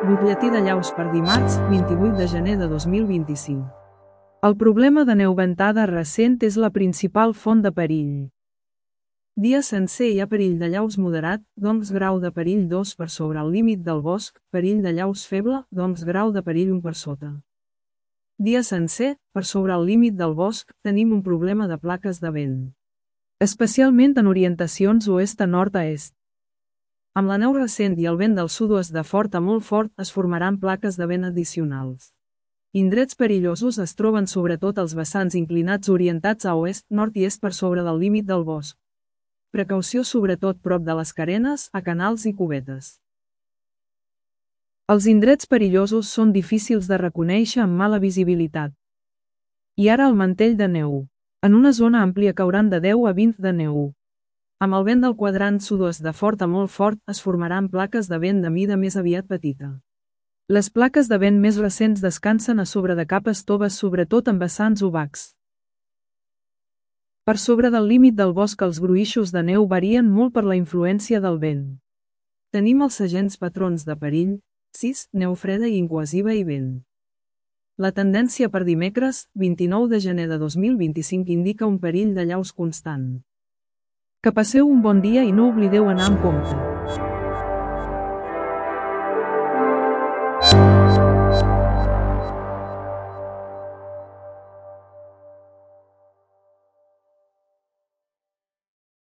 Butlletí de llaus per dimarts, 28 de gener de 2025. El problema de neu ventada recent és la principal font de perill. Dia sencer hi ha perill de llaus moderat, doncs grau de perill 2 per sobre el límit del bosc, perill de llaus feble, doncs grau de perill 1 per sota. Dia sencer, per sobre el límit del bosc, tenim un problema de plaques de vent. Especialment en orientacions oest a nord a est. Amb la neu recent i el vent del sud-oest de fort a molt fort es formaran plaques de vent addicionals. Indrets perillosos es troben sobretot als vessants inclinats orientats a oest, nord i est per sobre del límit del bosc. Precaució sobretot prop de les carenes, a canals i cubetes. Els indrets perillosos són difícils de reconèixer amb mala visibilitat. I ara el mantell de neu. En una zona àmplia cauran de 10 a 20 de neu. Amb el vent del quadrant sud-oest de fort a molt fort es formaran plaques de vent de mida més aviat petita. Les plaques de vent més recents descansen a sobre de capes toves sobretot en vessants obacs. Per sobre del límit del bosc els gruixos de neu varien molt per la influència del vent. Tenim els segents patrons de perill, 6, neu freda i incohesiva i vent. La tendència per dimecres, 29 de gener de 2025 indica un perill de llaus constant. Que passeu un bon dia i no oblideu anar amb compte.